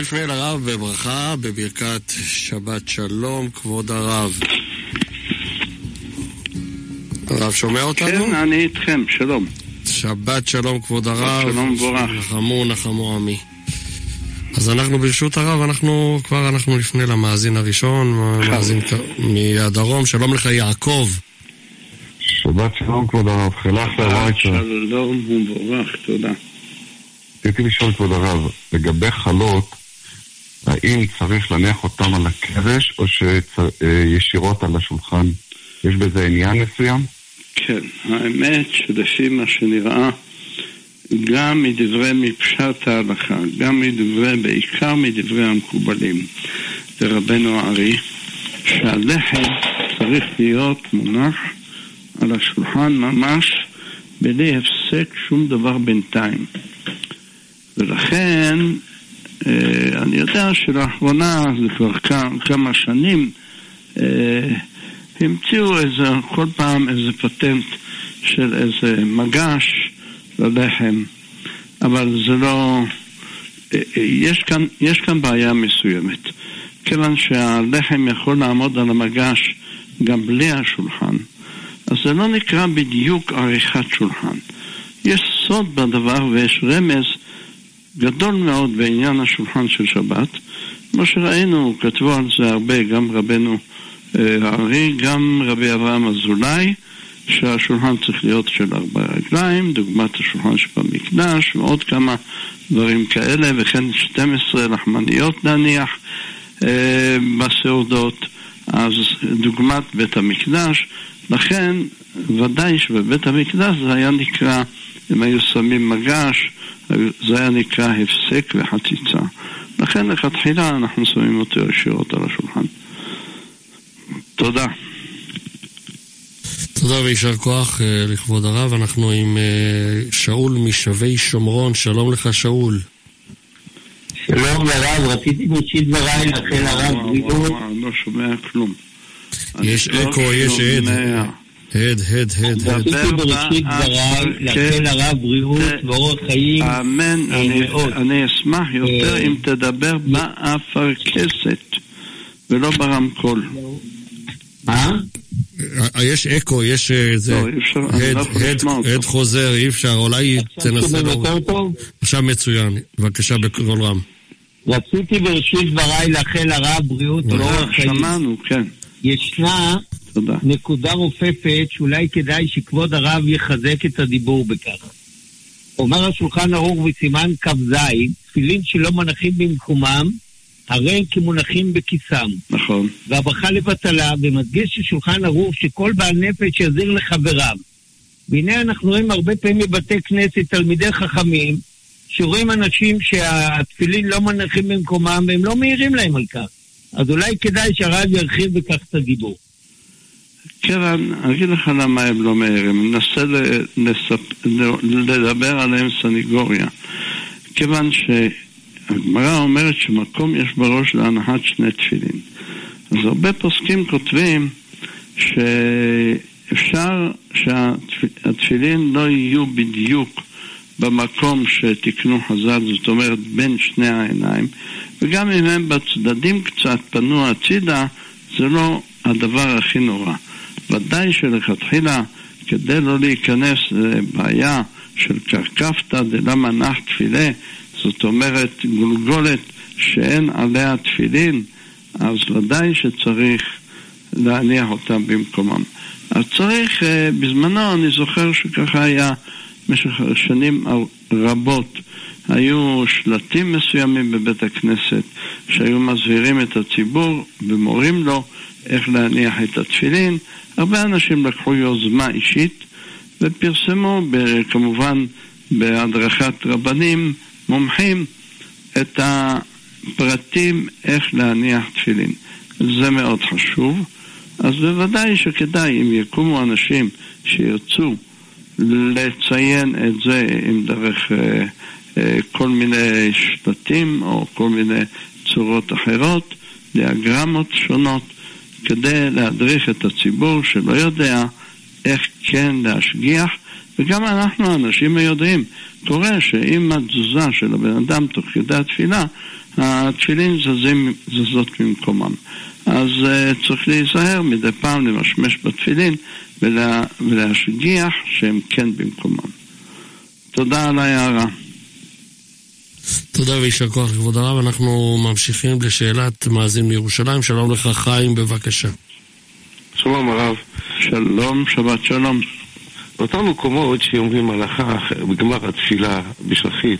לפני לרב בברכה, בברכת שבת שלום, כבוד הרב. הרב שומע אותנו? כן, אני איתכם, שלום. שבת שלום, כבוד הרב. שלום בורך. נחמו עמי. אז אנחנו ברשות הרב, אנחנו נפנה למאזין הראשון, מאזין מהדרום. שלום לך יעקב. שבת שלום, כבוד הרב. חילחת הביתה. שלום ובורך, תודה. רציתי לשאול, כבוד הרב, לגבי חלות, האם צריך להניח אותם על הקרש או שישירות על השולחן? יש בזה עניין מסוים? כן, האמת שלפי מה שנראה, גם מדברי מפשט ההלכה, גם בעיקר מדברי המקובלים, לרבנו הארי, שהלחם צריך להיות מונח על השולחן ממש בלי הפסק שום דבר בינתיים. ולכן אני יודע שלאחרונה, זה כבר כמה שנים, המציאו כל פעם איזה פטנט של איזה מגש ללחם, אבל זה לא, יש כאן בעיה מסוימת, כיוון שהלחם יכול לעמוד על המגש גם בלי השולחן, אז זה לא נקרא בדיוק עריכת שולחן. יש סוד בדבר ויש רמז גדול מאוד בעניין השולחן של שבת, כמו שראינו, כתבו על זה הרבה, גם רבנו הארי, גם רבי אברהם אזולאי, שהשולחן צריך להיות של 4 רגליים, דוגמת השולחן שבמקדש, ועוד כמה דברים כאלה, וכן 12 לחמניות נניח בסעודות, אז דוגמת בית המקדש. לכן ודאי שבבית המקדש זה היה נקרא, אם היו שמים מגש, זה היה נקרא הפסק וחציצה. לכן לכתחילה אנחנו שמים אותו ישירות על השולחן. תודה. תודה וישר כוח לכבוד הרב. אנחנו עם שאול משבי שומרון. שלום לך שאול. שלום לרב, רציתי בראשית דבריי לאחל הרב בריאות. לא שומע כלום. יש אקו, יש הד. רציתי בראשית דבריי לאחל הרב בריאות ואורח חיים. אמן. אני אשמח יותר אם תדבר באפרכסת ולא ברמקול. מה? יש אקו, יש זה הד חוזר, אי אפשר, אולי תנסה לו. עכשיו מצוין, בבקשה בקול רם. רציתי בראשית דבריי לאחל הרב בריאות ואורח חיים. שמענו, כן. ישנה נקודה רופפת שאולי כדאי שכבוד הרב יחזק את הדיבור בכך. אומר השולחן ערוך בסימן כ"ז, תפילין שלא מונחים במקומם, הרי כמונחים בכיסם. נכון. והברכה לבטלה, ומדגיש ששולחן ערוך שכל בעל נפש יזיר לחבריו. והנה אנחנו רואים הרבה פעמים בבתי כנסת, תלמידי חכמים, שרואים אנשים שהתפילין לא מונחים במקומם, והם לא מעירים להם על כך. אז אולי כדאי שהרב ירחיב בכך את הדיבור. כן, אני אגיד לך למה הם לא מעירים. ננסה לדבר עליהם סניגוריה. כיוון שהגמרא אומרת שמקום יש בראש להנחת 2 תפילין. אז הרבה פוסקים כותבים שאפשר שהתפילין לא יהיו בדיוק במקום שתקנו חז"ל, זאת אומרת בין שני העיניים, וגם אם הם בצדדים קצת פנו הצידה, זה לא הדבר הכי נורא. ודאי שלכתחילה, כדי לא להיכנס לבעיה של קרקפתא דלמה נח תפילה, זאת אומרת גולגולת שאין עליה תפילין, אז ודאי שצריך להניח אותם במקומם. אז צריך, בזמנו אני זוכר שככה היה במשך שנים רבות, היו שלטים מסוימים בבית הכנסת שהיו מזהירים את הציבור ומורים לו איך להניח את התפילין. הרבה אנשים לקחו יוזמה אישית ופרסמו כמובן בהדרכת רבנים מומחים את הפרטים איך להניח תפילין. זה מאוד חשוב. אז בוודאי שכדאי אם יקומו אנשים שירצו לציין את זה עם דרך כל מיני שלטים או כל מיני צורות אחרות, דיאגרמות שונות, כדי להדריך את הציבור שלא יודע איך כן להשגיח. וגם אנחנו האנשים יודעים, קורה שאם התזוזה של הבן אדם תוך כדי התפילה, התפילין זזות ממקומם. אז צריך להיזהר מדי פעם למשמש בתפילין ולהשגיח שהם כן במקומם. תודה על ההערה. תודה ויישר כוח לכבוד הרב. אנחנו ממשיכים לשאלת מאזין מירושלים. שלום לך חיים, בבקשה. שלום הרב. שלום, שבת שלום. באותם מקומות שאומרים הלכה בגמר התפילה בשחרית,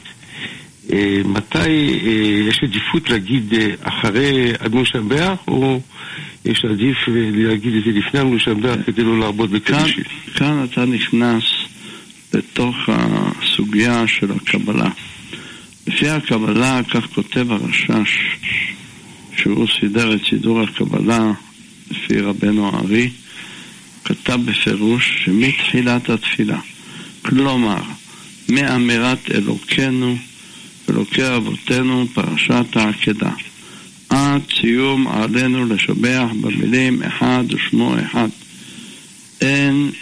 מתי יש עדיפות להגיד אחרי אדמו"ר משבח, או יש עדיף להגיד את זה לפני אדמו"ר משבח כדי לא להרבות בקדישים? כאן אתה נכנס לתוך הסוגיה של הקבלה. לפי הקבלה, כך כותב הרש"ש, שהוא סידר את סידור הקבלה לפי רבנו הארי, כתב בפירוש שמתחילת התפילה, כלומר מאמירת אלוקינו אלוקי אבותינו פרשת העקדה עד סיום עלינו לשבח במילים אחד ושמו אחד, אין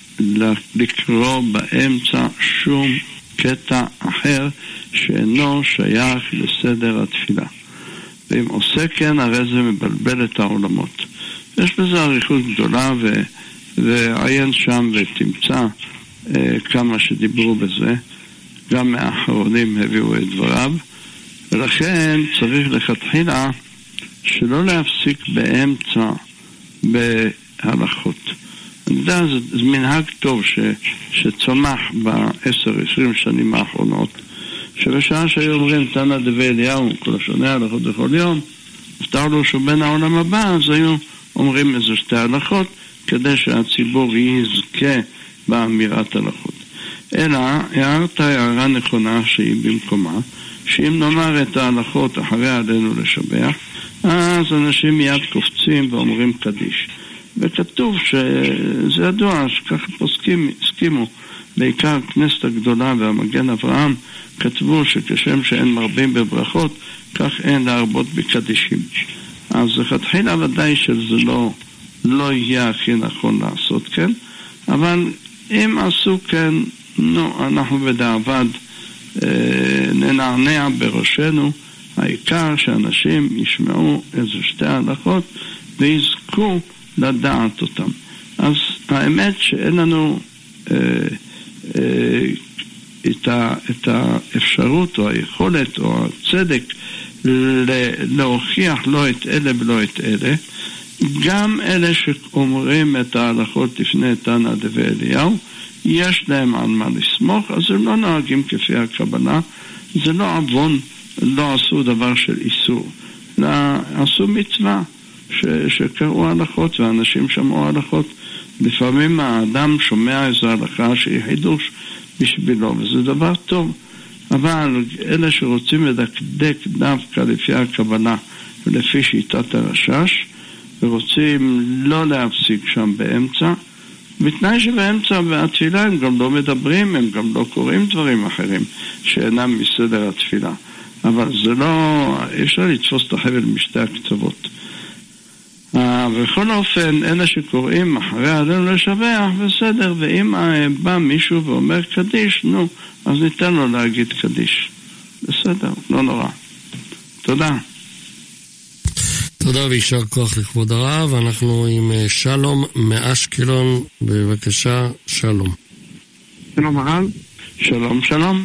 לקרוא באמצע שום קטע אחר שאינו שייך לסדר התפילה, ואם עושה כן הרי זה מבלבל את העולמות. יש בזה עריכות גדולה ועיין שם ותמצא כמה שדיברו בזה, גם מהאחרונים הביאו את דבריו, ולכן צריך לכתחילה שלא להפסיק באמצע בהלכות. אני יודע, זה מנהג טוב שצומח ב10-20 שנים האחרונות, שבשעה שהיו אומרים תנא דבי אליהו כל השונה הלכות בכל יום, הבטר לו שהוא בין העולם הבא, אז היו אומרים איזה שתי הלכות כדי שהציבור יזכה באמירת הלכות. אלא הערת הערה נכונה שהיא במקומה, שאם נאמר את ההלכות אחרי עלינו לשבח, אז אנשים מיד קופצים ואומרים קדיש. וכתוב שזה ידוע שככה פוסקים הסכימו, בעיקר כנסת הגדולה והמגן אברהם כתבו שכשם שאין מרבים בברכות, כך אין להרבות בקדישים. אז לכתחילה ודאי שזה לא יהיה הכי נכון לעשות כן, אבל אם עשו כן, אנחנו בדעבד ננענע בראשנו, העיקר שאנשים ישמעו איזה שתי הלכות ויזכו לדעת אותם. אז האמת שאין לנו את האפשרות או היכולת או הצדק להוכיח לא את אלה ולא את אלה. גם אלה שאומרים את ההלכות לפני תנא דבי אליהו, יש להם על מה לסמוך, אז הם לא נוהגים כפי הקבלה, זה לא עוון, לא עשו דבר של איסור, אלא עשו מצווה שקראו הלכות ואנשים שמעו הלכות. לפעמים האדם שומע איזו הלכה שהיא חידוש בשבילו, וזה דבר טוב, אבל אלה שרוצים לדקדק דווקא לפי הקבלה ולפי שיטת הרש"ש, ורוצים לא להפסיק שם באמצע, בתנאי שבאמצע התפילה הם גם לא מדברים, הם גם לא קוראים דברים אחרים שאינם מסדר התפילה. אבל זה לא, אפשר לתפוס את החבל משתי הקצוות. בכל אופן, אלה שקוראים אחרי עלינו לשבח, בסדר, ואם בא מישהו ואומר קדיש, אז ניתן לו להגיד קדיש. בסדר, לא נורא. תודה. תודה ויישר כוח לכבוד הרב. אנחנו עם שלום מאשקלון, בבקשה, שלום. שלום הרב. שלום, שלום.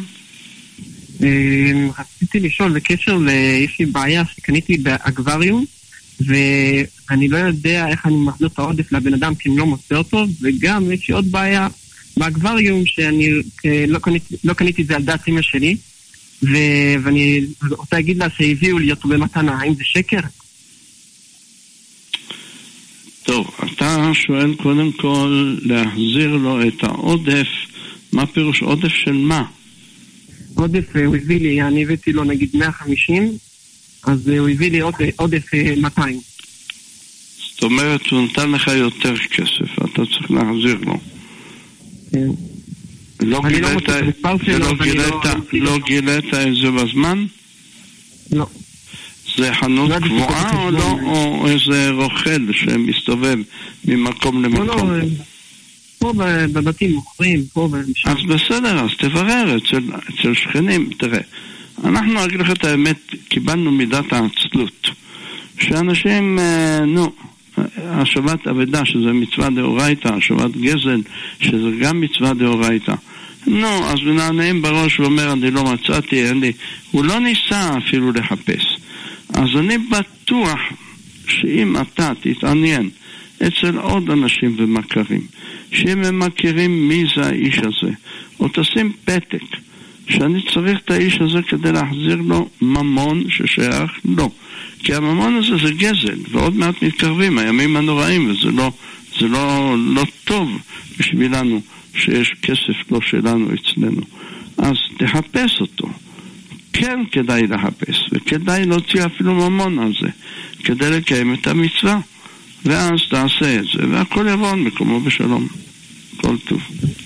רציתי לשאול בקשר יש לי בעיה שקניתי באקווריום, ואני לא יודע איך אני מחזיר את העודף לבן אדם כי אני לא מוצא אותו, וגם יש לי עוד בעיה באקווריום שאני לא קניתי את זה על דעת אמא שלי, ואני רוצה להגיד לה שהביאו לי אותו במתנה, האם זה שקר? טוב, אתה שואל קודם כל להחזיר לו את העודף. מה פירוש עודף של מה? עודף הוא הביא לי, אני הבאתי לו נגיד 150, אז הוא הביא לי עודף 200. זאת אומרת, הוא נתן לך יותר כסף, אתה צריך להחזיר לו. כן. לא גילית את זה בזמן? לא. זה חנות קבועה או לא, או איזה רוכל שמסתובב ממקום למקום? לא, פה בבתים מוכרים, פה ושם. אז בסדר, אז תברר אצל שכנים. תראה, אנחנו, אגיד לך את האמת, קיבלנו מידת העצלות. שאנשים, השבת אבדה, שזה מצווה דאורייתא, השבת גזל, שזה גם מצווה דאורייתא. אז מנענעים בראש ואומר, אני לא מצאתי, הוא לא ניסה אפילו לחפש. אז אני בטוח שאם אתה תתעניין אצל עוד אנשים ומכרים, שאם הם מכירים מי זה האיש הזה, או תשים פתק, שאני צריך את האיש הזה כדי להחזיר לו ממון ששייך לו. כי הממון הזה זה גזל, ועוד מעט מתקרבים הימים הנוראים, וזה לא טוב בשבילנו שיש כסף לא שלנו אצלנו. אז תחפש אותו. כן כדאי לחפש, וכדאי להוציא אפילו ממון על זה, כדי לקיים את המצווה. ואז תעשה את זה, והכל יבוא על מקומו בשלום. כל טוב.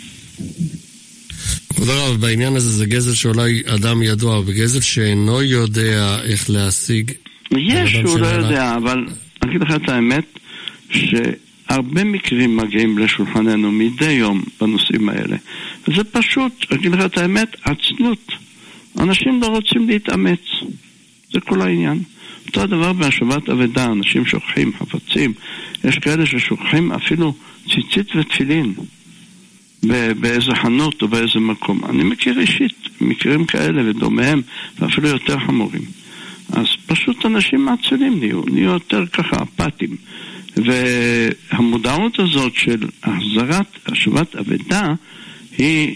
כבוד הרב, בעניין הזה זה גזל שאולי אדם ידוע, בגזל שאינו יודע איך להשיג. יש שהוא לא יודע, אבל אני אגיד לך את האמת, שהרבה מקרים מגיעים לשולחננו מדי יום בנושאים האלה. וזה פשוט, אני אגיד לך את האמת, עצלות. אנשים לא רוצים להתאמץ. זה כל העניין. אותו הדבר בהשבת אבדה, אנשים שוכחים חפצים. יש כאלה ששוכחים אפילו ציצית ותפילין באיזה חנות או באיזה מקום. אני מכיר אישית מקרים כאלה ודומיהם, ואפילו יותר חמורים. אז פשוט אנשים מעצלים נהיו יותר ככה אפתיים. והמודעות הזאת של החזרת השבת אבדה היא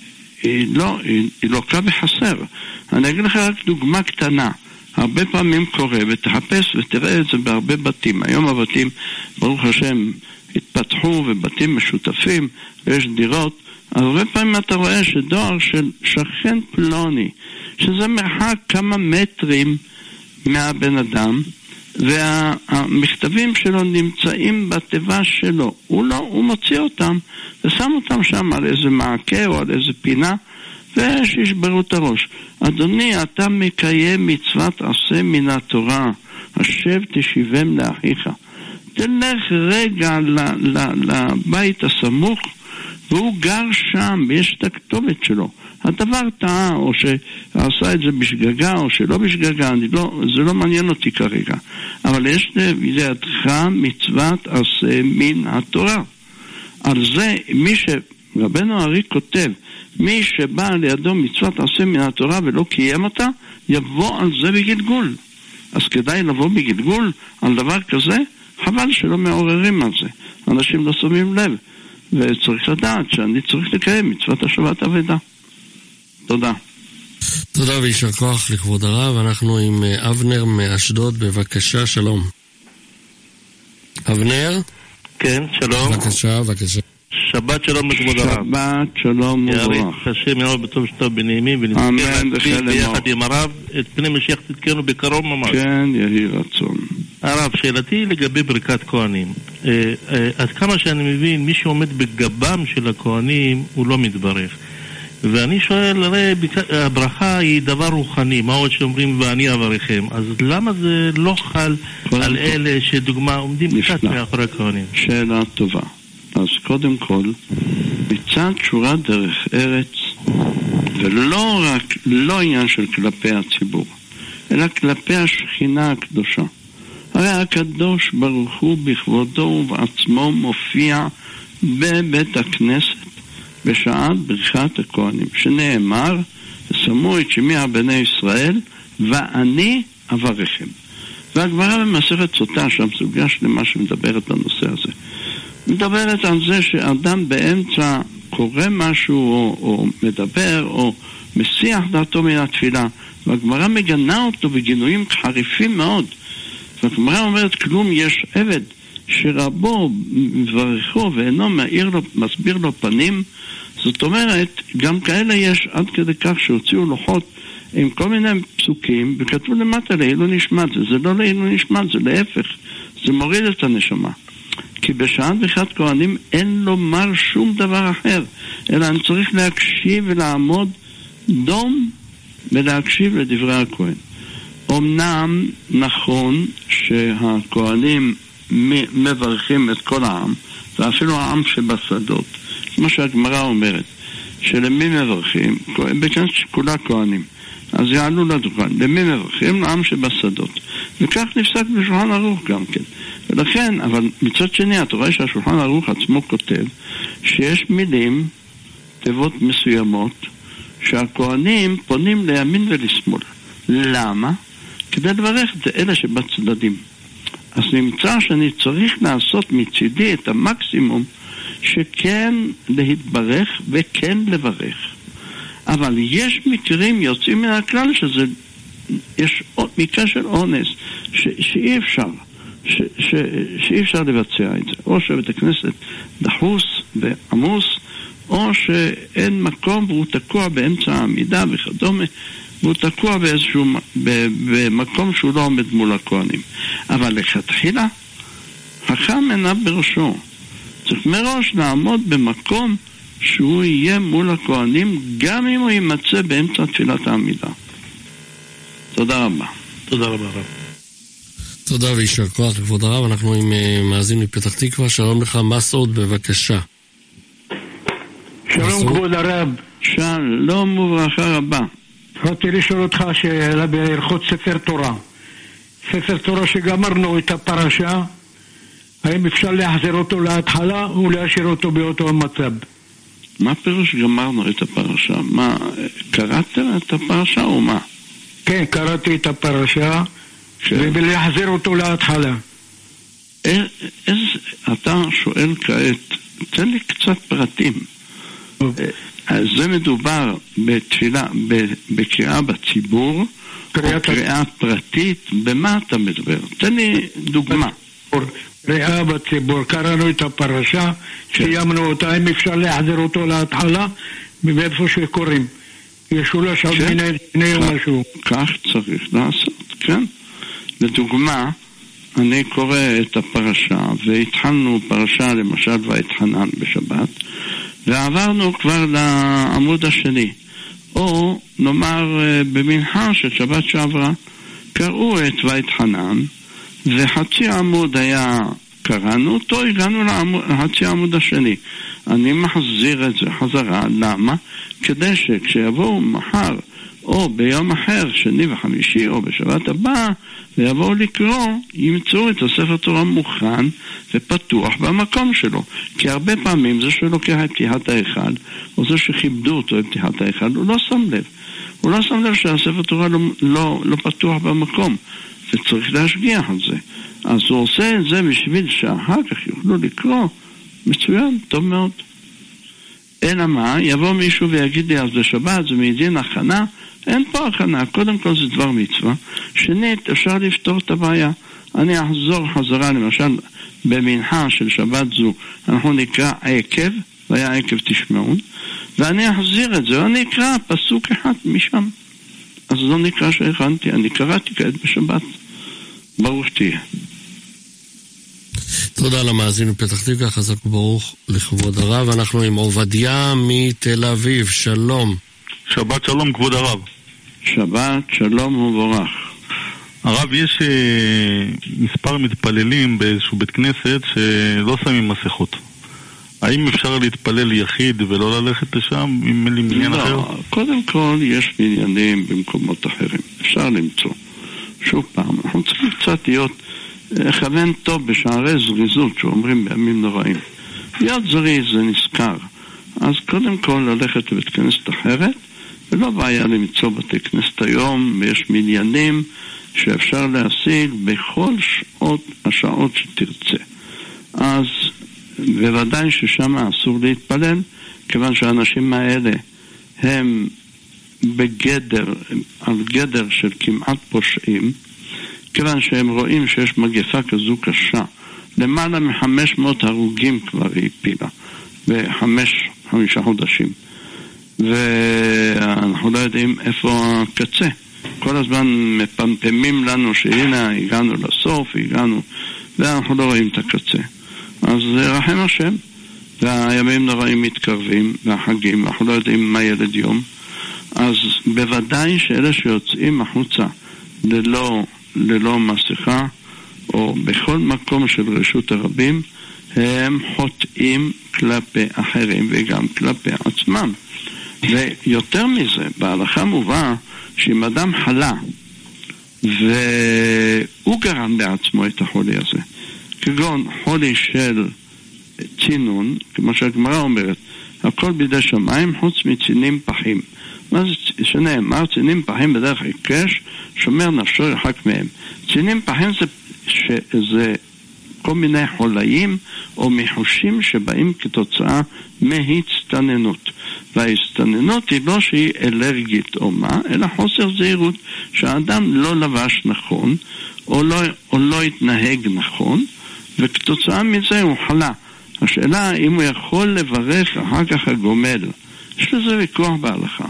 לוקה בחסר. אני אגיד לך רק דוגמה קטנה. הרבה פעמים קורה, ותחפש ותראה את זה בהרבה בתים. היום הבתים, ברוך השם, התפתחו ובתים משותפים, ויש דירות. אז הרבה פעמים אתה רואה שדואר של שכן פלוני, שזה מרחק כמה מטרים מהבן אדם, והמכתבים שלו נמצאים בתיבה שלו. הוא מוציא אותם ושם אותם שם על איזה מעקה או על איזה פינה, ושישברו את הראש. אדוני, אתה מקיים מצוות עשה מן התורה, השב תשיבם לאחיך. תלך רגע לבית הסמוך, והוא גר שם, ויש את הכתובת שלו. הדבר טעה, או שעשה את זה בשגגה, או שלא בשגגה, זה לא מעניין אותי כרגע. אבל יש לידך מצוות עשה מן התורה. על זה, רבנו ארי כותב, מי שבא לידו מצוות עשה מן התורה ולא קיים אותה, יבוא על זה בגלגול. אז כדאי לבוא בגלגול על דבר כזה, חבל שלא מעוררים על זה. אנשים לא שמים לב, וצריך לדעת שאני צריך לקיים מצוות השבת אבדה. תודה. תודה ויישר כוח לכבוד הרב. אנחנו עם אבנר מאשדוד, בבקשה, שלום. אבנר? כן, שלום. בבקשה. שבת שלום לכבוד הרב. שבת שלום וברוך. יאריך השם יאור בטוב שטוב בנעימים, ונזכה להקפיד ביחד עם הרב את פני משיח צדקנו בקרוב ממש. כן, יהי רצון. הרב, שאלתי לגבי ברכת כהנים. עד כמה שאני מבין, מי שעומד בגבם של הכהנים הוא לא מתברך. ואני שואל, הרי הברכה היא דבר רוחני, מה עוד שאומרים ואני אברכם, אז למה זה לא חל על אלה שדוגמה עומדים קצת מאחורי הכהנים? שאלה טובה. אז קודם כל, מצד שורה דרך ארץ, ולא רק, לא עניין של כלפי הציבור, אלא כלפי השכינה הקדושה. הרי הקדוש ברוך הוא בכבודו ובעצמו מופיע בבית הכנסת בשעת ברכת הכהנים, שנאמר, שמו את שמי על בני ישראל, ואני אברכם. והגמרא במסכת סוטה, שם סוגיה שלמה שמדברת על הנושא הזה. מדברת על זה שאדם באמצע קורא משהו או מדבר או מסיח דעתו מן התפילה, והגמרא מגנה אותו בגינויים חריפים מאוד. והגמרא אומרת, כלום יש עבד שרבו מברכו ואינו מסביר לו פנים. זאת אומרת, גם כאלה יש עד כדי כך שהוציאו לוחות עם כל מיני פסוקים וכתבו למטה לעילו נשמת. זה לא לעילו נשמת, זה להפך, זה מוריד את הנשמה. כי בשעת ברכת כהנים אין לומר שום דבר אחר, אלא אני צריך להקשיב ולעמוד דום ולהקשיב לדברי הכהן. אמנם נכון שהכהנים מברכים את כל העם, ואפילו העם שבשדות, כמו שהגמרא אומרת, שלמי מברכים? בכנסת שכולה כהנים. אז יעלו לדוכן. למי מברכים? לעם שבשדות. וכך נפסק בשולחן ערוך גם כן. ולכן, אבל מצד שני, אתה רואה שהשולחן ערוך עצמו כותב שיש מילים, תיבות מסוימות, שהכהנים פונים לימין ולשמאל. למה? כדי לברך את אלה שבצדדים. אז נמצא שאני צריך לעשות מצידי את המקסימום שכן להתברך וכן לברך. אבל יש מקרים יוצאים מן הכלל שזה, יש מקרה של אונס שאי אפשר, שאי אפשר לבצע את זה. או שבית הכנסת דחוס ועמוס, או שאין מקום והוא תקוע באמצע העמידה וכדומה, והוא תקוע באיזשהו, במקום שהוא לא עומד מול הכהנים. אבל לכתחילה, חכם עיניו בראשו. צריך מראש לעמוד במקום שהוא יהיה מול הכהנים, גם אם הוא יימצא באמצע תפילת העמידה. תודה רבה. תודה רבה רב. תודה וישר כוח לכבוד הרב. אנחנו עם מאזין מפתח תקווה. שלום לך מסעוד, בבקשה. שלום כבוד הרב. שלום וברכה רבה. רציתי לשאול אותך שאלה בהלכות ספר תורה. ספר תורה שגמרנו את הפרשה, האם אפשר להחזיר אותו להתחלה או להשאיר אותו באותו המצב? מה פירוש גמרנו את הפרשה? מה, קראתם את הפרשה או מה? כן, קראתי את הפרשה, ולהחזיר אותו להתחלה. אתה שואל כעת, תן לי קצת פרטים. אז זה מדובר בתפילה, בקריאה בציבור, או קריאה פרטית, במה אתה מדבר? תן לי דוגמה. קריאה בציבור, קראנו את הפרשה, סיימנו אותה, אם אפשר להחזיר אותו להתחלה, מאיפה שקוראים. ישולש עוד מיני משהו. כך צריך לעשות, כן? לדוגמה, אני קורא את הפרשה, והתחלנו פרשה למשל ויתחנן בשבת, ועברנו כבר לעמוד השני, או נאמר במנחה של שבת שעברה, קראו את ויתחנן, וחצי עמוד היה, קראנו אותו, הגענו לחצי עמוד השני. אני מחזיר את זה חזרה, למה? כדי שכשיבואו מחר, או ביום אחר, שני וחמישי, או בשבת הבאה, ויבואו לקרוא, ימצאו את הספר תורה מוכן ופתוח במקום שלו. כי הרבה פעמים זה שלוקח את פתיחת ההיכל, או זה שכיבדו אותו את פתיחת ההיכל, הוא לא שם לב. הוא לא שם לב שהספר תורה לא פתוח במקום, וצריך להשגיח על זה. אז הוא עושה את זה בשביל שאחר כך יוכלו לקרוא. מצוין, טוב מאוד. אלא מה, יבוא מישהו ויגיד לי, אז בשבת זה מעידין הכנה, אין פה הכנה, קודם כל זה דבר מצווה. שנית, אפשר לפתור את הבעיה. אני אחזור חזרה, למשל, במנחה של שבת זו, אנחנו נקרא עקב, והיה עקב תשמעון, ואני אחזיר את זה, אני אקרא פסוק אחד משם. אז לא נקרא שהכנתי, אני קראתי כעת בשבת. ברוך תהיה. תודה למאזין מפתח תקווה, חזק וברוך לכבוד הרב. אנחנו עם עובדיה מתל אביב, שלום. שבת שלום כבוד הרב. שבת שלום וברך. הרב, יש מספר מתפללים באיזשהו בית כנסת שלא שמים מסכות. האם אפשר להתפלל יחיד ולא ללכת לשם אם אין לי מניין אחר? לא, קודם כל יש מניינים במקומות אחרים. אפשר למצוא. שוב פעם, אנחנו צריכים קצת לכוון טוב בשערי זריזות שאומרים בימים נוראים. להיות זריז זה נזכר. אז קודם כל ללכת לבית כנסת אחרת, ולא בעיה למצוא בתי כנסת היום, ויש מניינים שאפשר להשיג בכל השעות שתרצה. אז בוודאי ששם אסור להתפלל, כיוון שהאנשים האלה הם על גדר של כמעט פושעים, כיוון שהם רואים שיש מגפה כזו קשה, למעלה מ500 הרוגים כבר היא הפילה, ב5 חודשים. ואנחנו לא יודעים איפה הקצה. כל הזמן מפמפמים לנו שהנה הגענו לסוף, ואנחנו לא רואים את הקצה. אז רחם השם, והימים נוראים מתקרבים, והחגים, אנחנו לא יודעים מה ילד יום. אז בוודאי שאלה שיוצאים החוצה ללא מסכה, או בכל מקום של רשות הרבים, הם חוטאים כלפי אחרים וגם כלפי עצמם. ויותר מזה, בהלכה מובא שאם אדם חלה, והוא גרם לעצמו את החולי הזה, כגון חולי של צינון, כמו שהגמרא אומרת, הכל בידי שמיים חוץ מצינים פחים. מה זה שנאמר? צינים פחים בדרך הקש, שומר נפשו ירחק מהם. צינים פחים זה כל מיני חולאים או מחושים שבאים כתוצאה מהצטננות. וההצטננות היא לא שהיא אלרגית או מה, אלא חוסר זהירות, שהאדם לא לבש נכון או לא התנהג נכון, וכתוצאה מזה הוא חלה. השאלה אם הוא יכול לברך אחר כך הגומל. יש לזה ויכוח בהלכה.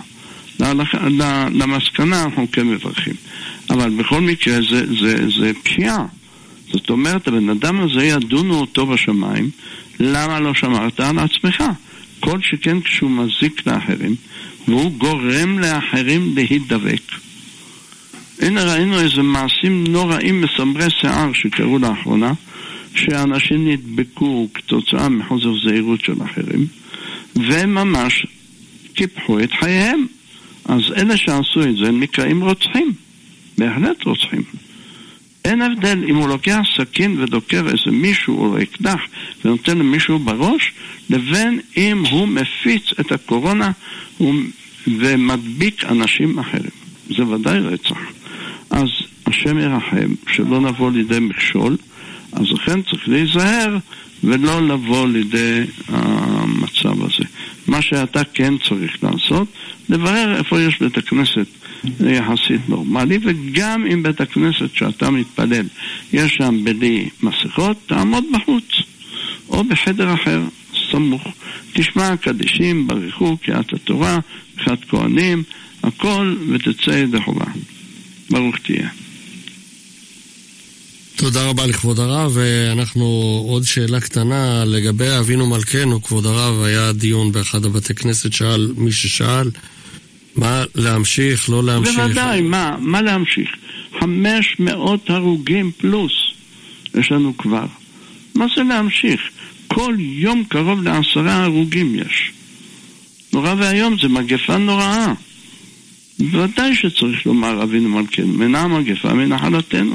למסקנה אנחנו כן מברכים. אבל בכל מקרה זה פשיעה. זאת אומרת, הבן אדם הזה ידונו אותו בשמיים, למה לא שמרת על עצמך? כל שכן כשהוא מזיק לאחרים, והוא גורם לאחרים להידבק. הנה ראינו איזה מעשים נוראים מסמרי שיער שקראו לאחרונה, שאנשים נדבקו כתוצאה מחוסר זהירות של אחרים, והם ממש קיפחו את חייהם. אז אלה שעשו את זה הם נקראים רוצחים, בהחלט רוצחים. אין הבדל אם הוא לוקח סכין ודוקר איזה מישהו או אקדח ונותן למישהו בראש, לבין אם הוא מפיץ את הקורונה ומדביק אנשים אחרים. זה ודאי רצח. אז השם ירחם שלא נבוא לידי מכשול, אז לכן צריך להיזהר ולא לבוא לידי המצב הזה. מה שאתה כן צריך לעשות, לברר איפה יש בית הכנסת יחסית נורמלי, וגם אם בית הכנסת שאתה מתפלל יש שם בלי מסכות, תעמוד בחוץ או בחדר אחר סמוך, תשמע קדישים, ברכו, קריאת התורה, ברכת כהנים, הכל, ותצא ידי חובה. ברוך תהיה. תודה רבה לכבוד הרב. ואנחנו עוד שאלה קטנה לגבי אבינו מלכנו. כבוד הרב, היה דיון באחד הבתי כנסת, שאל מי ששאל מה להמשיך, לא להמשיך. בוודאי, מה להמשיך? 500 הרוגים פלוס יש לנו כבר. מה זה להמשיך? כל יום קרוב ל10 הרוגים יש. נורא והיום זה מגפה נוראה. בוודאי שצריך לומר אבינו מלכנו, מנע המגפה מנחלתנו.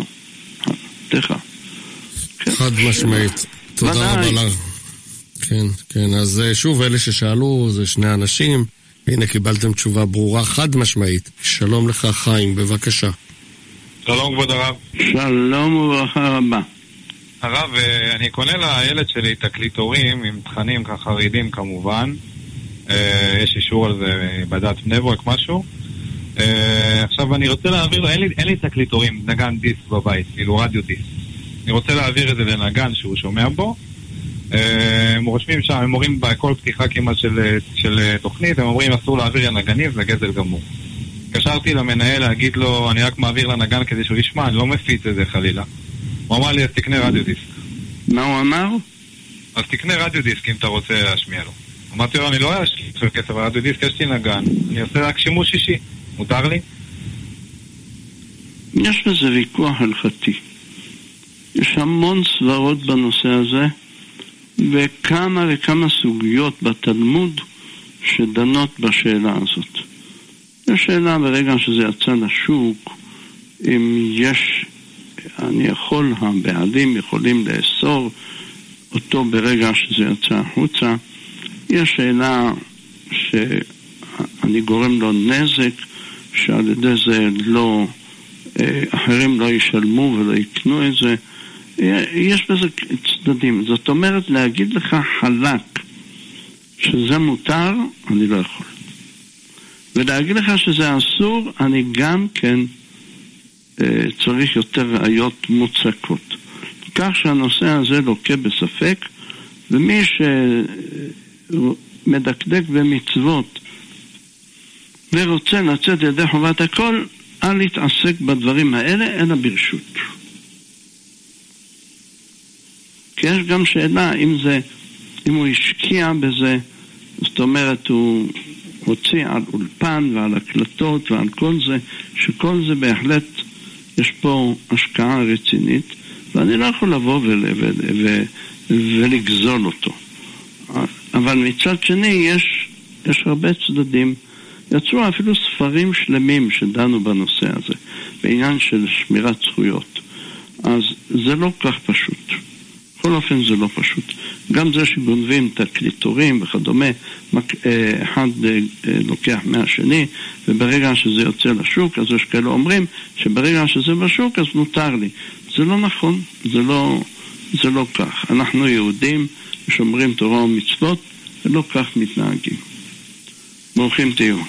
חד משמעית. תודה רבה לך. כן, אז שוב, אלה ששאלו זה שני אנשים. הנה קיבלתם תשובה ברורה, חד משמעית. שלום לך חיים, בבקשה. שלום כבוד הרב. שלום וברכה רבה. הרב, אני קונה לילד שלי תקליטורים עם תכנים חרדים כמובן. יש אישור על זה בדת בני ברק משהו. עכשיו אני רוצה להעביר לו, אין לי תקליטורים, נגן דיסק בבית, כאילו רדיו דיסק. אני רוצה להעביר את זה לנגן שהוא שומע בו. הם רושמים שם, הם אומרים בכל פתיחה כמעט של תוכנית, הם אומרים אסור להעביר לנגנים, זה גזל גמור. קשרתי למנהל להגיד לו, אני רק מעביר לנגן כדי שהוא ישמע, אני לא מפיץ את זה חלילה. הוא אמר לי, אז תקנה רדיו דיסק. מה הוא אמר? אז תקנה רדיו דיסק אם אתה רוצה להשמיע לו. אמרתי לו, אני לא אשקיע כסף על רדיו דיסק, יש לי נגן, אני אעשה רק שימוש אישי. מותר לי? יש לזה ויכוח הלכתי. יש המון סברות בנושא הזה, וכמה וכמה סוגיות בתלמוד שדנות בשאלה הזאת. יש שאלה ברגע שזה יצא לשוק, אם יש, הבעלים יכולים לאסור אותו ברגע שזה יצא החוצה. יש שאלה שאני גורם לו נזק, שעל ידי זה אחרים לא ישלמו ולא יקנו את זה. יש בזה צדדים. זאת אומרת, להגיד לך חלק שזה מותר, אני לא יכול. ולהגיד לך שזה אסור, אני גם כן צריך יותר ראיות מוצקות. כך שהנושא הזה לוקה בספק, ומי שמדקדק במצוות ורוצה לצאת ידי חובת הכל, אל להתעסק בדברים האלה, אלא ברשות. כי יש גם שאלה אם הוא השקיע בזה, זאת אומרת הוא הוציא על אולפן ועל הקלטות ועל כל זה, שכל זה בהחלט יש פה השקעה רצינית, ואני לא יכול לבוא ולגזול אותו. אבל מצד שני יש הרבה צדדים יצאו אפילו ספרים שלמים שדנו בנושא הזה, בעניין של שמירת זכויות. אז זה לא כך פשוט. בכל אופן זה לא פשוט. גם זה שגונבים תקליטורים וכדומה, אחד לוקח מהשני, וברגע שזה יוצא לשוק, אז יש כאלה אומרים שברגע שזה בשוק, אז נותר לי. זה לא נכון, זה לא כך. אנחנו יהודים שומרים תורה ומצוות, ולא כך מתנהגים. ברוכים תהיו.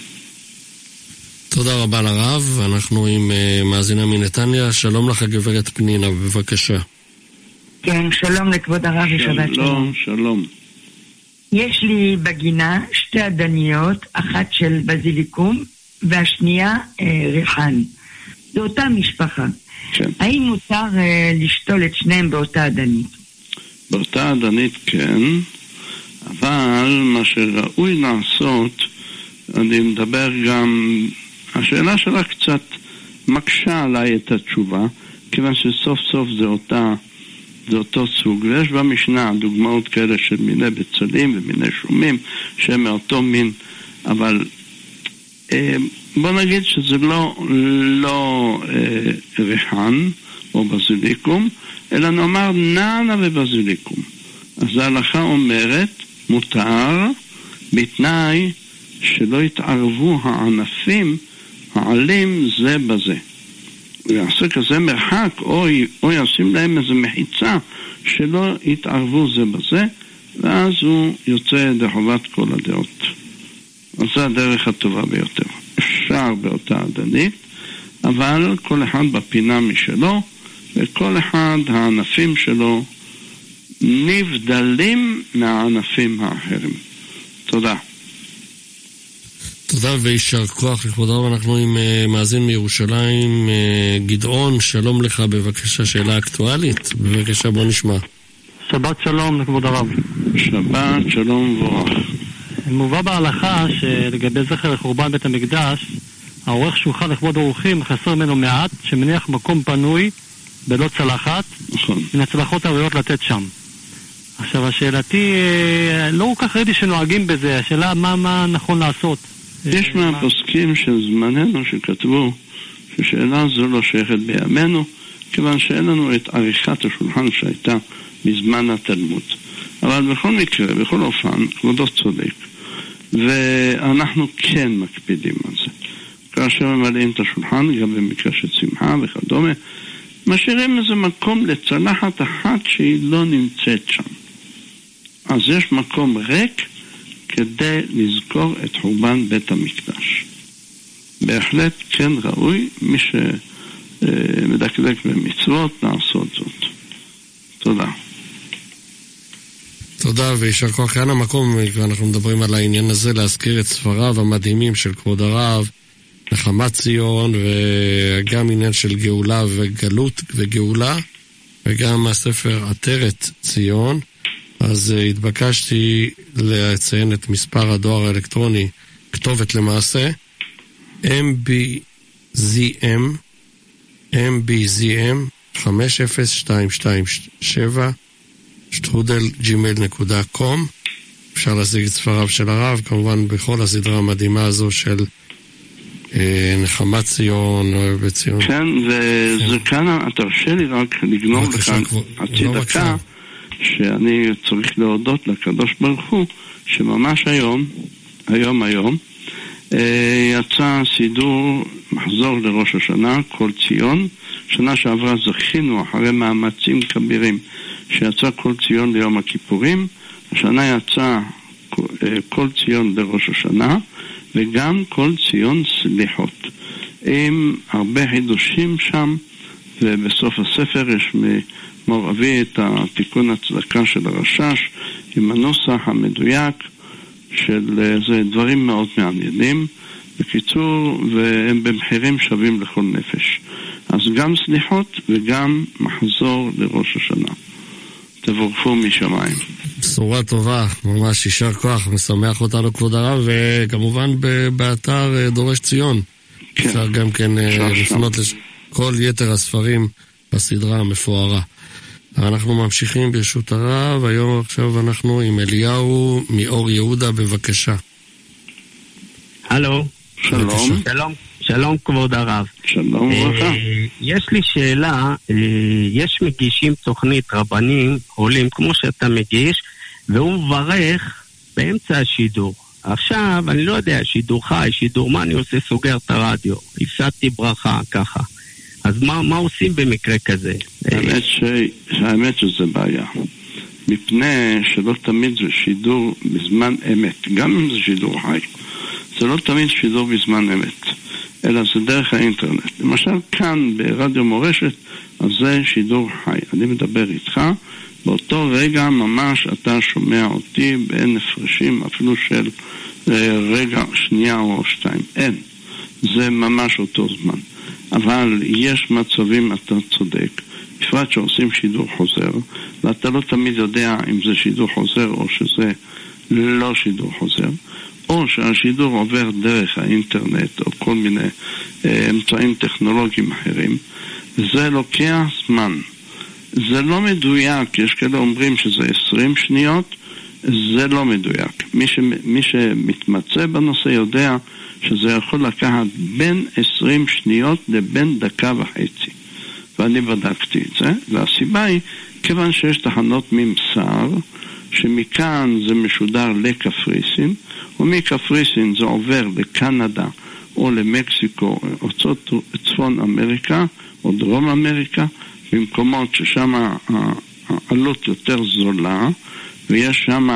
תודה רבה לרב. אנחנו עם מאזינה מנתניה. שלום לך גברת פנינה, בבקשה. כן, שלום לכבוד הרב ושבת שלום. שלום. יש לי בגינה שתי עדניות, אחת של בזיליקום והשנייה ריחן. זו אותה משפחה. כן. האם מותר לשתול את שניהם באותה עדנית? באותה עדנית כן, אבל מה שראוי לעשות, אני מדבר גם, השאלה שלה קצת מקשה עליי את התשובה, כיוון שסוף סוף זה אותו סוג, ויש במשנה דוגמאות כאלה של מיני בצלים ומיני שומים שהם מאותו מין, אבל בוא נגיד שזה לא ריחן או בזיליקום, אלא נאמר נענה ובזיליקום. אז ההלכה אומרת מותר בתנאי שלא יתערבו הענפים העלים זה בזה. הוא יעשה כזה מרחק או ישים להם איזו מחיצה שלא יתערבו זה בזה, ואז הוא יוצא לחובת כל הדעות. אז זה הדרך הטובה ביותר. אפשר באותה עדנית, אבל כל אחד בפינה משלו, וכל אחד הענפים שלו נבדלים מהענפים האחרים. תודה. תודה וישר כוח לכבוד הרב. אנחנו עם מאזין מירושלים, גדעון, שלום לך, בבקשה, שאלה אקטואלית, בבקשה בוא נשמע. שבת שלום לכבוד הרב. שבת שלום וברך. מובא בהלכה שלגבי זכר לחורבן בית המקדש, העורך שולחן לכבוד האורחים חסר ממנו מעט, שמניח מקום פנוי בלא צלחת, נכון. מן הצלחות הראויות לתת שם. עכשיו השאלתי, לא כל כך ראיתי שנוהגים בזה, השאלה מה נכון לעשות. יש מהפוסקים של זמננו שכתבו ששאלה זו לא שייכת בימינו, כיוון שאין לנו את עריכת השולחן שהייתה בזמן התלמוד. אבל בכל מקרה, בכל אופן, כבודו צודק, ואנחנו כן מקפידים על זה. כאשר ממלאים את השולחן, גם במקרה של שמחה וכדומה, משאירים איזה מקום לצלחת אחת שהיא לא נמצאת שם. אז יש מקום ריק כדי לזכור את חורבן בית המקדש. בהחלט כן ראוי מי שמדקדק במצוות לעשות זאת. תודה. תודה וישר כוח. כאן המקום, ואנחנו מדברים על העניין הזה, להזכיר את ספריו המדהימים של כבוד הרב, נחמת ציון, וגם עניין של גאולה וגלות וגאולה, וגם הספר עטרת ציון. אז התבקשתי לציין את מספר הדואר האלקטרוני, כתובת למעשה, mbzm502227@gmail.com. אפשר להשיג את ספריו של הרב, כמובן בכל הסדרה המדהימה הזו של נחמת ציון, אוהב בציון. כן, וזה כאן, אתה הרשה לי רק לגנוב לכאן חצי דקה, שאני צריך להודות לקדוש ברוך הוא, שממש היום, יצא סידור מחזור לראש השנה, כל ציון. שנה שעברה זכינו אחרי מאמצים כבירים שיצא כל ציון ליום הכיפורים. השנה יצא כל ציון לראש השנה, וגם כל ציון סליחות, עם הרבה חידושים שם, ובסוף הספר יש מור אבי את התיקון הצדקה של הרשש, עם הנוסח המדויק של זה, דברים מאוד מעניינים. בקיצור, והם במחירים שווים לכל נפש. אז גם סליחות וגם מחזור לראש השנה. תבורכו משמיים. בשורה טובה, ממש יישר כוח, משמח אותנו כבוד הרב, וכמובן באתר דורש ציון. כן. אפשר גם כן לפנות לכל יתר הספרים בסדרה המפוארה. אנחנו ממשיכים ברשות הרב, היום עכשיו אנחנו עם אליהו מאור יהודה, בבקשה. הלו. שלום. שלום כבוד הרב. שלום וברכה. יש לי שאלה, יש מגישים תוכנית רבנים עולים כמו שאתה מגיש, והוא מברך באמצע השידור. עכשיו, אני לא יודע, שידור חי, שידור מה אני עושה, סוגר את הרדיו. הפסדתי ברכה ככה. אז מה עושים במקרה כזה? האמת שזה בעיה. מפני שלא תמיד זה שידור בזמן אמת. גם אם זה שידור חי. זה לא תמיד שידור בזמן אמת. אלא זה דרך האינטרנט. למשל כאן ברדיו מורשת, אז זה שידור חי. אני מדבר איתך, באותו רגע ממש אתה שומע אותי באין הפרשים אפילו של רגע, שנייה או שתיים. אין. זה ממש אותו זמן. אבל יש מצבים, אתה צודק, בפרט שעושים שידור חוזר, ואתה לא תמיד יודע אם זה שידור חוזר או שזה לא שידור חוזר, או שהשידור עובר דרך האינטרנט או כל מיני אמצעים טכנולוגיים אחרים. זה לוקח זמן. זה לא מדויק, יש כאלה אומרים שזה 20 שניות, זה לא מדויק. מי שמתמצא בנושא יודע שזה יכול לקחת בין 20 שניות לבין דקה וחצי. ואני בדקתי את זה, והסיבה היא, כיוון שיש תחנות ממסר, שמכאן זה משודר לקפריסין, ומקפריסין זה עובר לקנדה או למקסיקו, או צפון אמריקה או דרום אמריקה, במקומות ששם העלות יותר זולה, ויש שם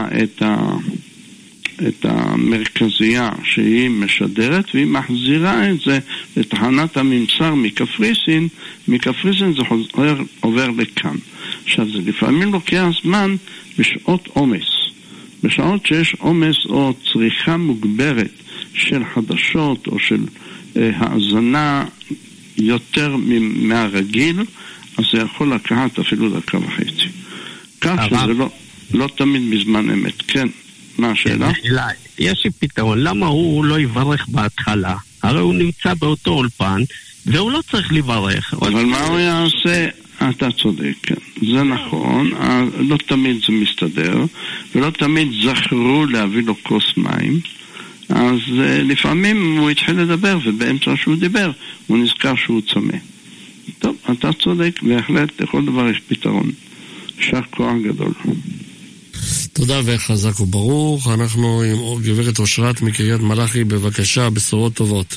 את המרכזייה שהיא משדרת, והיא מחזירה את זה לתחנת הממסר מקפריסין, מקפריסין זה עובר לכאן. עכשיו זה לפעמים לוקח זמן בשעות עומס, בשעות שיש עומס או צריכה מוגברת של חדשות או של האזנה יותר מהרגיל, אז זה יכול לקחת אפילו דקה וחצי. כך שזה לא תמיד בזמן אמת. כן, מה השאלה? יש לי פתרון, למה הוא לא יברך בהתחלה? הרי הוא נמצא באותו אולפן והוא לא צריך לברך. אבל מה הוא יעשה? אתה צודק, כן. זה נכון, לא תמיד זה מסתדר, ולא תמיד זכרו להביא לו כוס מים, אז לפעמים הוא התחיל לדבר, ובאמצע שהוא דיבר, הוא נזכר שהוא צמא. טוב, אתה צודק, בהחלט, לכל דבר יש פתרון. יישר כוח גדול. תודה וחזק וברוך. אנחנו עם גברת אושרת מקריית מלאכי, בבקשה, בשורות טובות.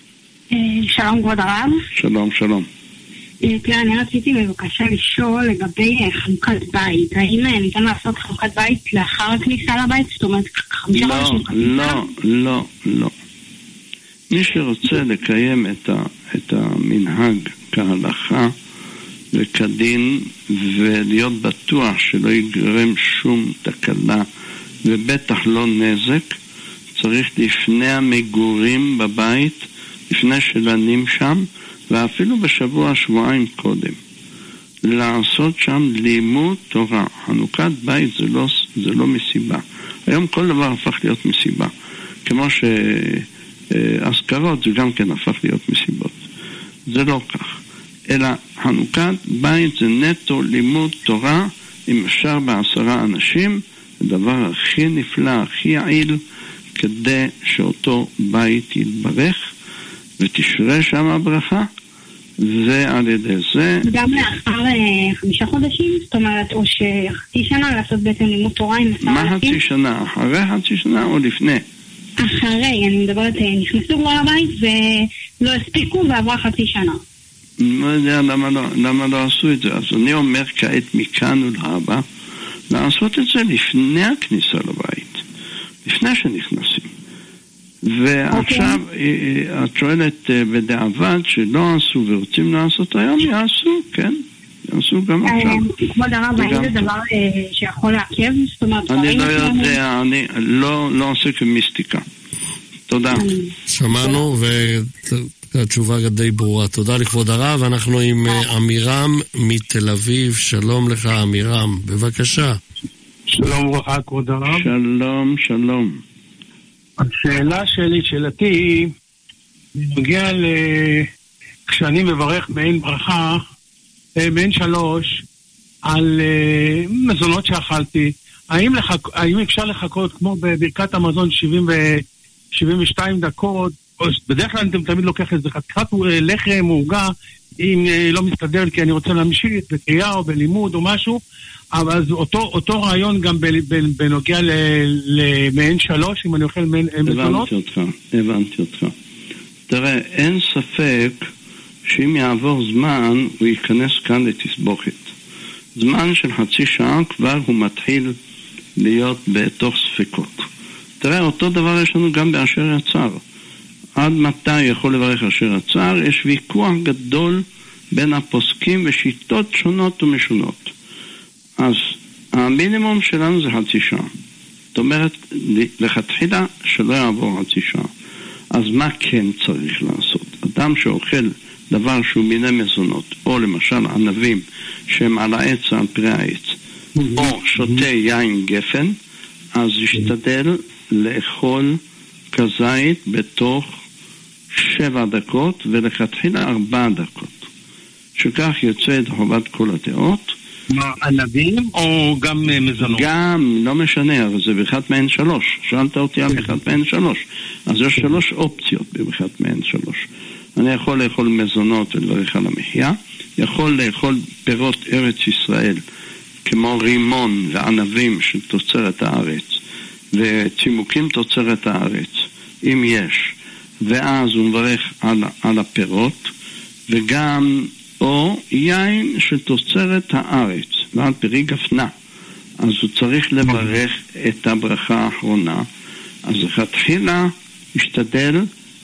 שלום כבוד הרב. שלום, שלום. תראה, אני רציתי בבקשה לשאול לגבי חנוכת בית. האם ניתן לעשות חנוכת בית לאחר הכניסה לבית? זאת אומרת, 5 חודשים? לא. מי שרוצה לקיים את המנהג כהלכה וכדין, ולהיות בטוח שלא יגרם שום תקלה ובטח לא נזק, צריך לפני המגורים בבית, לפני שלנים שם, ואפילו בשבוע, שבועיים קודם, לעשות שם לימוד תורה. חנוכת בית זה לא מסיבה. היום כל דבר הפך להיות מסיבה. כמו שאזכרות זה גם כן הפך להיות מסיבות. זה לא כך. אלא חנוכת בית זה נטו לימוד תורה, אם אפשר ב10 אנשים, הדבר הכי נפלא, הכי יעיל, כדי שאותו בית יתברך ותשרה שם הברכה, ועל ידי זה... גם לאחר 5 חודשים? זאת אומרת, או שחצי שנה לעשות בעצם לימוד תורה עם 10 מה חצי שנה? אחרי חצי שנה או לפני? אחרי, אני מדברת, נכנסו כבר לבית ולא הספיקו ועברה חצי שנה. לא יודע למה לא עשו את זה. אז אני אומר כעת מכאן ולהבא, לעשות את זה לפני הכניסה לבית, לפני שנכנסים. ועכשיו את שואלת בדיעבד שלא עשו ורוצים לעשות היום, יעשו, כן, יעשו גם עכשיו. כבוד הרב, האם זה דבר שיכול לעכב? אני לא יודע, אני לא עושה כמיסטיקה. תודה. שמענו והתשובה די ברורה. תודה לכבוד הרב. אנחנו עם אמירם מתל אביב. שלום לך אמירם, בבקשה. שלום וברכה כבוד הרב. שלום. השאלה שלי, שאלתי, מגיע כשאני מברך מעין ברכה, מעין 3, על מזונות שאכלתי, האם אפשר לחכות כמו בברכת המזון 72 דקות, בדרך כלל אתם תמיד לוקח איזה חתיכת לחם או עוגה, אם לא מסתדר כי אני רוצה להמשיך בקריאה או בלימוד או משהו, אבל אותו רעיון גם בנוגע למעין 3, אם אני אוכל מעין מזונות? הבנתי אותך. תראה, אין ספק שאם יעבור זמן הוא ייכנס כאן לתסבוכת. זמן של חצי שעה כבר הוא מתחיל להיות בתוך ספקות. תראה, אותו דבר יש לנו גם באשר יצר. עד מתי יכול לברך אשר יצר? יש ויכוח גדול בין הפוסקים ושיטות שונות ומשונות. אז המינימום שלנו זה חצי שעה. זאת אומרת, לכתחילה שלא יעבור חצי שעה. אז מה כן צריך לעשות? אדם שאוכל דבר שהוא מיני מזונות, או למשל ענבים שהם על העץ, על פרי העץ, או שותה יין גפן, אז ישתדל לאכול כזית בתוך 7 דקות, ולכתחילה 4 דקות. שכך יוצא את חובת כל הדעות. ענבים או גם מזונות? גם, לא משנה, אבל זה ברכת מעין 3. שאלת אותי על ברכת מעין 3. אז יש 3 אופציות בברכת מעין 3. אני יכול לאכול מזונות ולברך על המחיה, יכול לאכול פירות ארץ ישראל, כמו רימון וענבים של תוצרת הארץ, וצימוקים תוצרת הארץ, אם יש, ואז הוא מברך על הפירות, וגם או יין של תוצרת הארץ, ועל פרי גפנה, אז הוא צריך לברך את הברכה האחרונה. אז לכתחילה ישתדל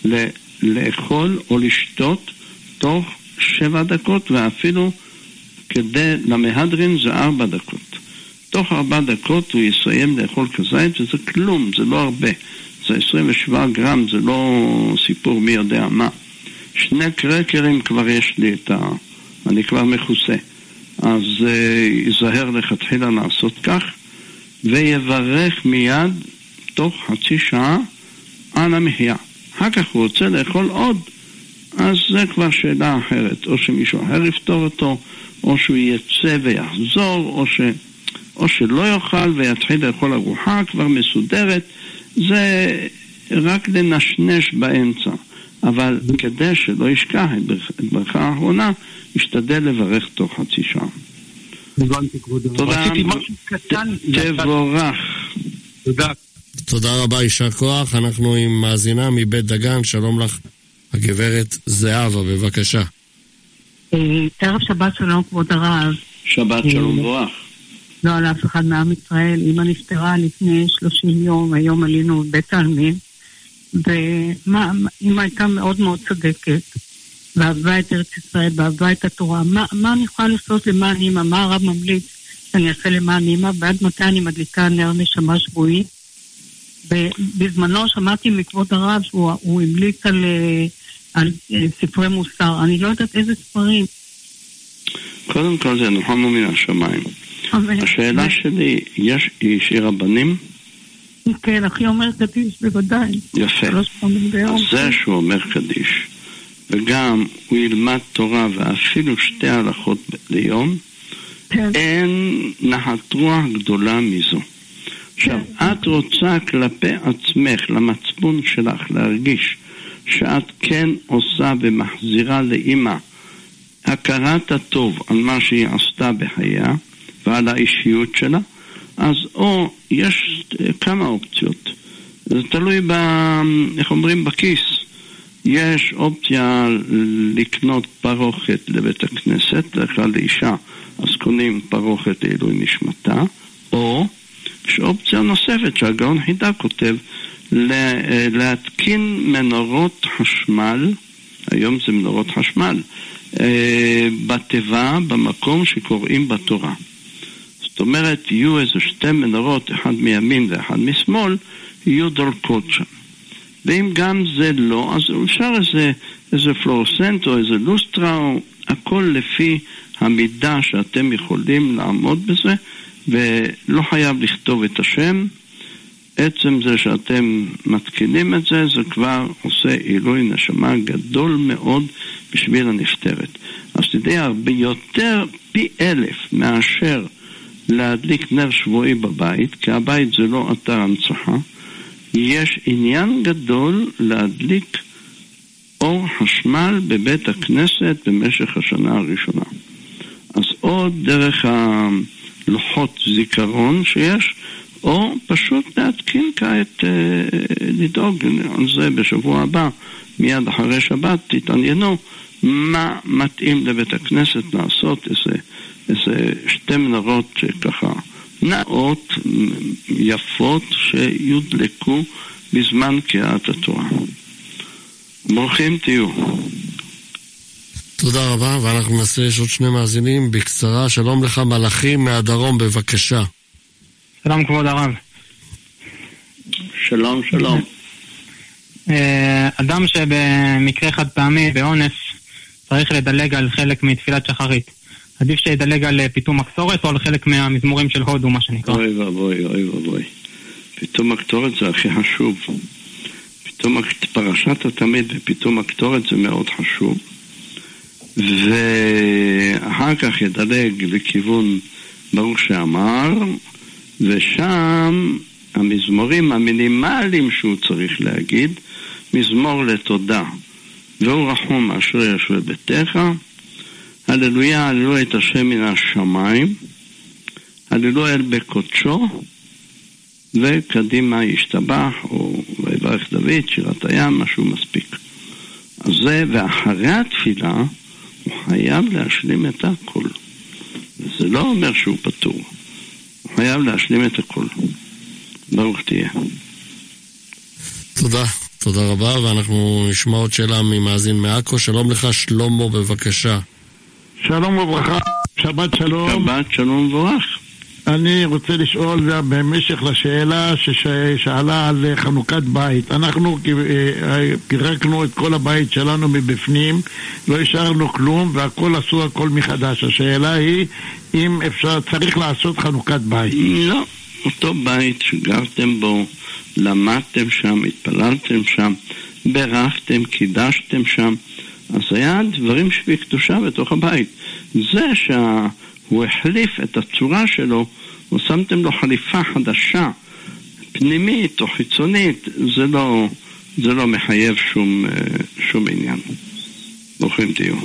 לאכול או לשתות תוך 7 דקות, ואפילו כדי למהדרין זה 4 דקות. תוך 4 דקות הוא יסיים לאכול כזית, וזה כלום, זה לא הרבה. זה 27 גרם, זה לא סיפור מי יודע מה. 2 קרקרים כבר יש לי אני כבר מכוסה. אז יזהר לכתחילה לעשות כך, ויברך מיד תוך חצי שעה על המחיה. אחר כך הוא רוצה לאכול עוד, אז זה כבר שאלה אחרת. או שמישהו אחר יפתור אותו, או שהוא יצא ויחזור, או שלא יאכל ויתחיל לאכול ארוחה כבר מסודרת. זה רק לנשנש באמצע. אבל כדי שלא ישכח את ברכה האחרונה, ישתדל לברך תוך חצי שעה. תודה, תבורך. תודה. תודה רבה, יישר כוח. אנחנו עם מאזינה מבית דגן. שלום לך, הגברת זהבה, בבקשה. ערב שבת שלום, כבוד הרב. שבת שלום ברך. לא על אף אחד מעם ישראל. אמא נפטרה לפני 30 יום, היום עלינו בית העלמין, ואמא הייתה מאוד מאוד צדקת, ואהבה את ארץ ישראל, ואהבה את התורה. מה אני יכולה לעשות למען אמא? מה הרב ממליץ שאני אעשה למען אמא? ועד מתי אני מדליקה נר נשמה שבועי? בזמנו שמעתי מכבוד הרב שהוא המליץ על ספרי מוסר. אני לא יודעת איזה ספרים. קודם כל זה נחמו מן השמיים. השאלה שלי, יש רבנים? כן, אחי אומר קדיש, בוודאי. יפה. אז זה שהוא אומר קדיש, וגם הוא ילמד תורה ואפילו 2 הלכות ליום, אין נחת רוח גדולה מזו. עכשיו, את רוצה כלפי עצמך, למצפון שלך, להרגיש שאת כן עושה ומחזירה לאמא הכרת הטוב על מה שהיא עשתה בחייה ועל האישיות שלה, אז או יש כמה אופציות. זה תלוי איך אומרים, בכיס. יש אופציה לקנות פרוכת לבית הכנסת, לכלל לאישה, אז קונים פרוכת לעילוי נשמתה, או יש אופציה נוספת שהגאון חידה כותב, להתקין מנורות חשמל, היום זה מנורות חשמל, בטבע, במקום שקוראים בתורה. זאת אומרת, יהיו איזה 2 מנורות, אחד מימין ואחד משמאל, יהיו דולקות שם. ואם גם זה לא, אז אפשר איזה פלורסנט או איזה לוסטרה, או הכל לפי המידה שאתם יכולים לעמוד בזה, ולא חייב לכתוב את השם. עצם זה שאתם מתקינים את זה, זה כבר עושה עילוי נשמה גדול מאוד בשביל הנפטרת. אז תדעי, הרבה יותר פי 1000 מאשר להדליק נר שבועי בבית, כי הבית זה לא אתר הנצחה, יש עניין גדול להדליק אור חשמל בבית הכנסת במשך השנה הראשונה. אז או דרך הלוחות זיכרון שיש, או פשוט להתקין כעת, לדאוג על זה בשבוע הבא, מיד אחרי שבת, תתעניינו מה מתאים לבית הכנסת לעשות, איזה שתי מנרות שככה נאות, יפות, שיודלקו בזמן קריאת התורה. ברוכים תהיו. תודה רבה, ואנחנו נעשה, יש עוד שני מאזינים בקצרה. שלום לך מלאכים מהדרום, בבקשה. שלום כבוד הרב. שלום, שלום. אדם שבמקרה חד פעמי באונס צריך לדלג על חלק מתפילת שחרית, עדיף שידלג על פיתום הקטורת או על חלק מהמזמורים של הודו, מה שנקרא? אוי ואבוי. פיתום הקטורת זה הכי חשוב. פרשת התמיד ופיתום הקטורת זה מאוד חשוב. ואחר כך ידלג לכיוון ברוך שאמר, ושם המזמורים המינימליים שהוא צריך להגיד, מזמור לתודה, והוא רחום אשרי יושבי ביתך, הללויה הללויה את השם מן השמיים, הללויה אל בקודשו, וקדימה ישתבח, או ויברך דוד, שירת הים, משהו מספיק. אז זה, ואחרי התפילה הוא חייב להשלים את הכל. וזה לא אומר שהוא פטור, הוא חייב להשלים את הכל. ברוך תהיה. תודה רבה, ואנחנו נשמע עוד שאלה ממאזין מעכו. שלום לך שלמה, בבקשה. שלום וברכה, שבת שלום. שבת שלום וברך. אני רוצה לשאול במשך לשאלה ששאלה על חנוכת בית. אנחנו פירקנו את כל הבית שלנו מבפנים, לא השארנו כלום והכל עשו הכל מחדש. השאלה היא אם אפשר, צריך לעשות חנוכת בית. לא, אותו בית שגרתם בו, למדתם שם, התפללתם שם, ברכתם, קידשתם שם, אז היה דברים שבקדושה בתוך הבית. זה שהוא החליף את הצורה שלו, הוא שמתם לו חליפה חדשה, פנימית או חיצונית, זה לא מחייב שום עניין. ברוכים תהיו.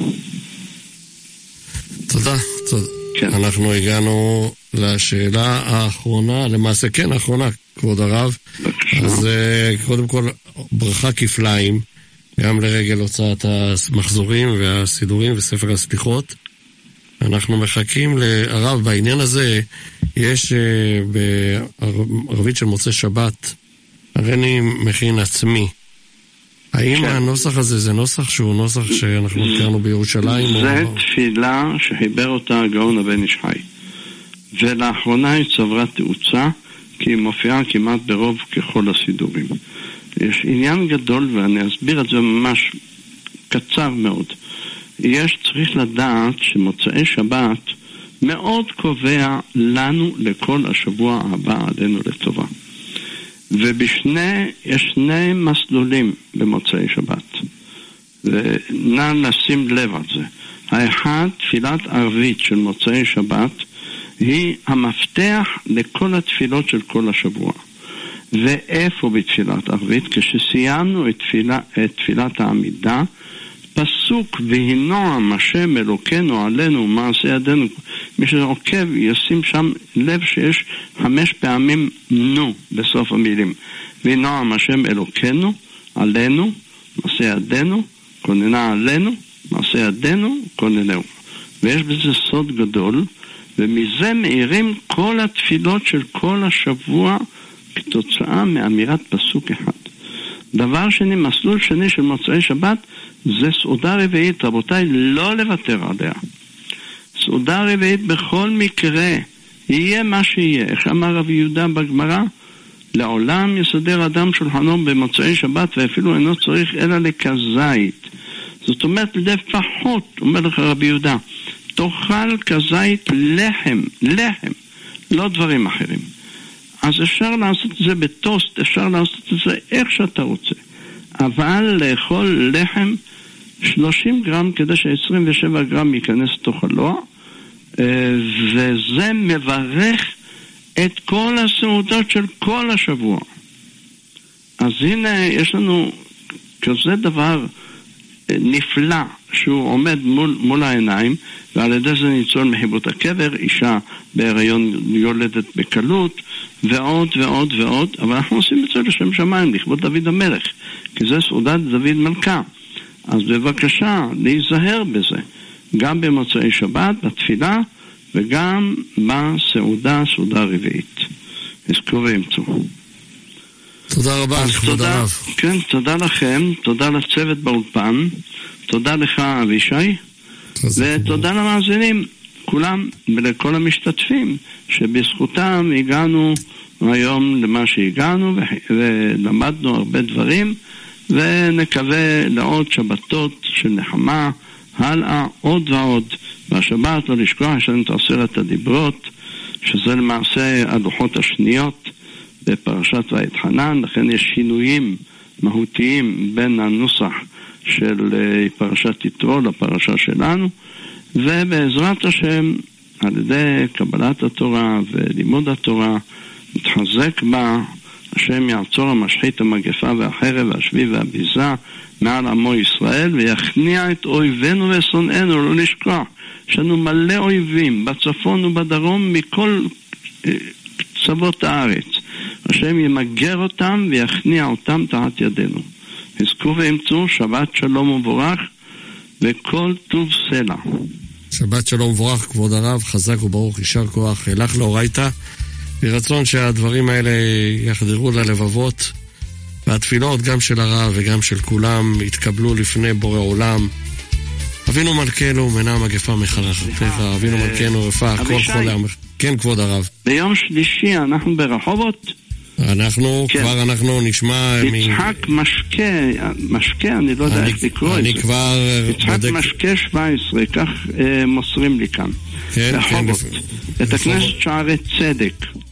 תודה. כן. אנחנו הגענו לשאלה האחרונה, למעשה כן האחרונה, כבוד הרב. בבקשה. אז קודם כל ברכה כפליים, גם לרגל הוצאת המחזורים והסידורים וספר הסליחות. אנחנו מחכים לרב בעניין הזה. יש בערבית של מוצא שבת, הריני מכין עצמי. האם הנוסח הזה זה נוסח שהוא נוסח שאנחנו הכרנו בירושלים? זה תפילה שחיבר אותה הגאון הבן איש חי, ולאחרונה היא צברה תאוצה, כי היא מופיעה כמעט ברוב ככל הסידורים. יש עניין גדול, ואני אסביר את זה ממש קצר מאוד. צריך לדעת שמוצאי שבת מאוד קובע לנו לכל השבוע הבא עלינו לטובה. יש שני מסלולים במוצאי שבת, ונא לשים לב על זה. האחד, תפילת ערבית של מוצאי שבת, היא המפתח לכל התפילות של כל השבוע. ואיפה בתפילת ערבית? כשסיימנו את תפילת העמידה, פסוק והנועם השם אלוקינו עלינו מעשה ידינו. מי שעוקב ישים שם לב שיש 5 פעמים נו בסוף המילים. והנועם השם אלוקינו עלינו מעשה ידינו, כוננה עלינו מעשה ידינו, כוננהו. ויש בזה סוד גדול, ומזה מאירים כל התפילות של כל השבוע כתוצאה מאמירת פסוק אחד. דבר שני, מסלול שני של מוצאי שבת, זה סעודה רביעית. רבותיי, לא לוותר עליה. סעודה רביעית בכל מקרה, יהיה מה שיהיה. איך אמר רבי יהודה בגמרא? לעולם יסדר אדם שולחנו במוצאי שבת, ואפילו אינו צריך אלא לכזית. זאת אומרת, לפחות, אומר לך רבי יהודה, תאכל כזית לחם, לא דברים אחרים. אז אפשר לעשות את זה בטוסט, אפשר לעשות את זה איך שאתה רוצה. אבל לאכול לחם 30 גרם כדי ש27 גרם ייכנס תוך הלוע, וזה מברך את כל הסעודות של כל השבוע. אז הנה יש לנו כזה דבר נפלא שהוא עומד מול העיניים, ועל ידי זה ניצול מחיבות הקבר, אישה בהיריון יולדת בקלות, ועוד ועוד ועוד, אבל אנחנו עושים את זה לשם שמיים, לכבוד דוד המלך, כי זה סעודת דוד מלכה. אז בבקשה להיזהר בזה, גם במוצאי שבת, בתפילה, וגם בסעודה, סעודה רביעית. הזכו ואמצו. תודה רבה, כבוד הרב. כן, תודה לכם, תודה לצוות באולפן, תודה לך אבישי, ותודה למאזינים, כולם ולכל המשתתפים, שבזכותם הגענו היום למה שהגענו, ולמדנו הרבה דברים, ונקווה לעוד שבתות של נחמה, הלאה עוד ועוד. והשבת לא לשכוח, יש לנו את 10 הדיברות, שזה למעשה הלוחות השניות בפרשת ואתחנן, לכן יש שינויים מהותיים בין הנוסח של פרשת יתרו לפרשה שלנו, ובעזרת השם, על ידי קבלת התורה ולימוד התורה, מתחזק בה, השם יעצור המשחית, המגפה והחרב והשבי והביזה מעל עמו ישראל, ויכניע את אויבינו ושונאינו. לא לשכוח, יש לנו מלא אויבים בצפון ובדרום מכל קצוות הארץ. השם ימגר אותם ויכניע אותם תחת ידינו. הזכו ואמצו, שבת שלום ומבורך וכל טוב סלע. שבת שלום ומבורך, כבוד הרב, חזק וברוך, יישר כוח לך לאורייתא, ברצון שהדברים האלה יחדרו ללבבות, והתפילות גם של הרב וגם של כולם יתקבלו לפני בורא עולם. אבינו מלכנו מנע מגפה מחרחתך, אבינו מלכנו רפא כל חולה. כן, כבוד הרב. ביום שלישי אנחנו ברחובות. אנחנו נשמע יצחק משקה, אני לא יודע איך לקרוא את זה. יצחק משקה 17, כך מוסרים לי כאן. רחובות. את הכנסת שערי צדק.